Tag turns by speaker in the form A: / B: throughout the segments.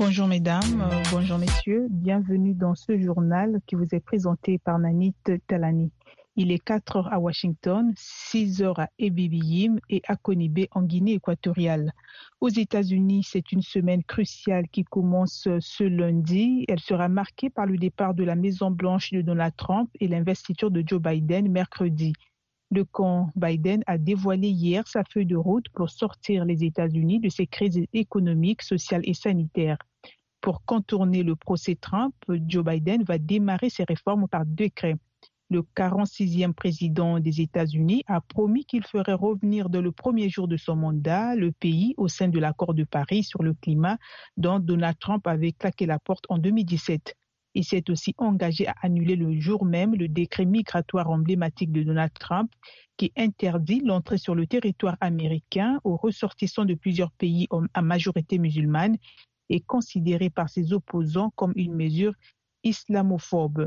A: Bonjour mesdames, bonjour messieurs, bienvenue dans ce journal qui vous est présenté par Nanit Talani. Il est 4 heures à Washington, 6 heures à Ebibiyim et à Konibé en Guinée équatoriale. Aux États-Unis, c'est une semaine cruciale qui commence ce lundi. Elle sera marquée par le départ de la Maison-Blanche de Donald Trump et l'investiture de Joe Biden mercredi. Le camp Biden a dévoilé hier sa feuille de route pour sortir les États-Unis de ces crises économiques, sociales et sanitaires. Pour contourner le procès Trump, Joe Biden va démarrer ses réformes par décret. Le 46e président des États-Unis a promis qu'il ferait revenir dès le premier jour de son mandat le pays au sein de l'accord de Paris sur le climat dont Donald Trump avait claqué la porte en 2017. Il s'est aussi engagé à annuler le jour même le décret migratoire emblématique de Donald Trump qui interdit l'entrée sur le territoire américain aux ressortissants de plusieurs pays à majorité musulmane et considéré par ses opposants comme une mesure islamophobe.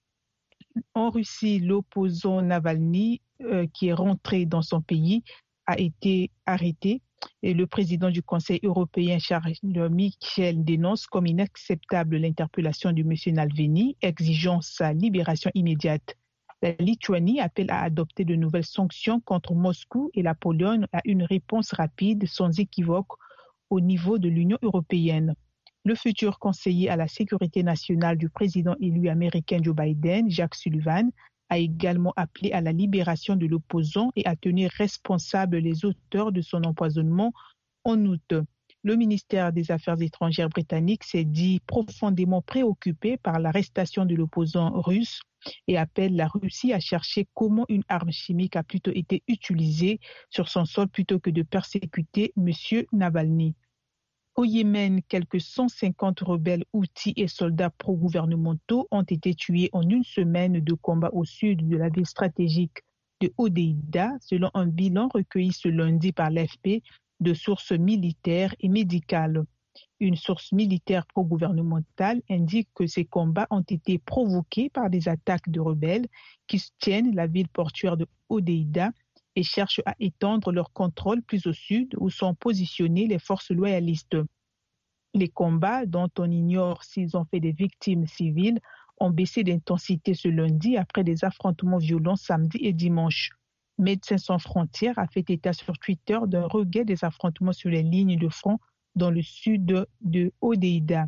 A: En Russie, l'opposant Navalny, qui est rentré dans son pays, a été arrêté. Et le président du Conseil européen, Charles Michel, dénonce comme inacceptable l'interpellation du monsieur Navalny, exigeant sa libération immédiate. La Lituanie appelle à adopter de nouvelles sanctions contre Moscou et la Pologne à une réponse rapide, sans équivoque, au niveau de l'Union européenne. Le futur conseiller à la sécurité nationale du président élu américain Joe Biden, Jack Sullivan, a également appelé à la libération de l'opposant et à tenir responsables les auteurs de son empoisonnement en août. Le ministère des Affaires étrangères britannique s'est dit profondément préoccupé par l'arrestation de l'opposant russe et appelle la Russie à chercher comment une arme chimique a plutôt été utilisée sur son sol plutôt que de persécuter M. Navalny. Au Yémen, quelques 150 rebelles houthis et soldats pro-gouvernementaux ont été tués en une semaine de combat au sud de la ville stratégique de Hodeïda, selon un bilan recueilli ce lundi par l'AFP de sources militaires et médicales. Une source militaire pro-gouvernementale indique que ces combats ont été provoqués par des attaques de rebelles qui tiennent la ville portuaire de Hodeïda et cherchent à étendre leur contrôle plus au sud où sont positionnées les forces loyalistes. Les combats, dont on ignore s'ils ont fait des victimes civiles, ont baissé d'intensité ce lundi après des affrontements violents samedi et dimanche. Médecins sans frontières a fait état sur Twitter d'un regain des affrontements sur les lignes de front dans le sud de Hodeïda.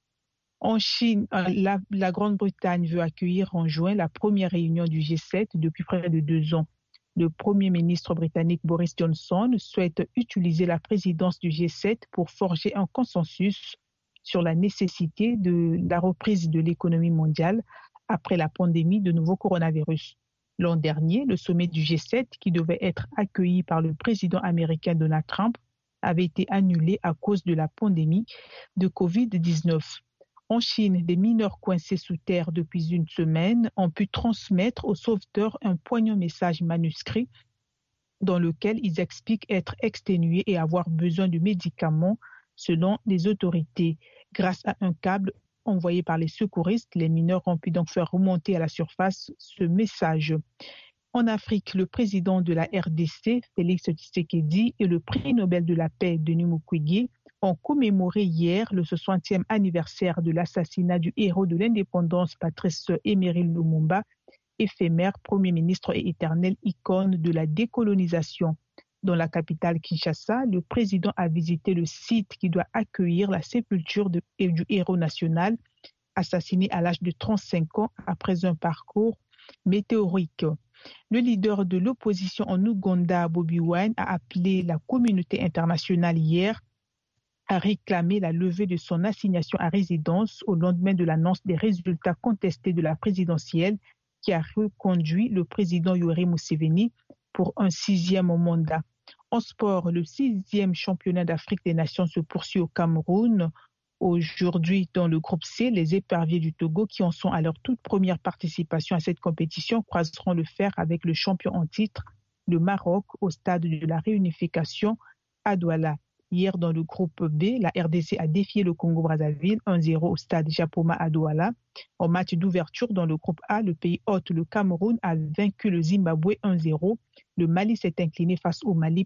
A: En Chine, la Grande-Bretagne veut accueillir en juin la première réunion du G7 depuis près de 2 ans. Le Premier ministre britannique Boris Johnson souhaite utiliser la présidence du G7 pour forger un consensus sur la nécessité de la reprise de l'économie mondiale après la pandémie de nouveau coronavirus. L'an dernier, le sommet du G7, qui devait être accueilli par le président américain Donald Trump, avait été annulé à cause de la pandémie de COVID-19. En Chine, des mineurs coincés sous terre depuis une semaine ont pu transmettre aux sauveteurs un poignant message manuscrit dans lequel ils expliquent être exténués et avoir besoin de médicaments selon les autorités. Grâce à un câble envoyé par les secouristes, les mineurs ont pu donc faire remonter à la surface ce message. En Afrique, le président de la RDC, Félix Tshisekedi, et le prix Nobel de la paix, Denis Mukwege, ont commémoré hier le 60e anniversaire de l'assassinat du héros de l'indépendance Patrice Emery Lumumba, éphémère Premier ministre et éternelle icône de la décolonisation. Dans la capitale Kinshasa, le président a visité le site qui doit accueillir la sépulture du héros national, assassiné à l'âge de 35 ans après un parcours météorique. Le leader de l'opposition en Ouganda, Bobi Wine, a appelé la communauté internationale hier à réclamer la levée de son assignation à résidence au lendemain de l'annonce des résultats contestés de la présidentielle qui a reconduit le président Yoweri Museveni pour un 6e mandat. En sport, le 6e championnat d'Afrique des Nations se poursuit au Cameroun. Aujourd'hui, dans le groupe C, les éperviers du Togo, qui en sont à leur toute première participation à cette compétition, croiseront le fer avec le champion en titre, le Maroc, au stade de la réunification à Douala. Hier, dans le groupe B, la RDC a défié le Congo-Brazzaville 1-0 au stade Japoma à Douala. En match d'ouverture dans le groupe A, le pays hôte, le Cameroun, a vaincu le Zimbabwe 1-0. Le Mali s'est incliné face au Mali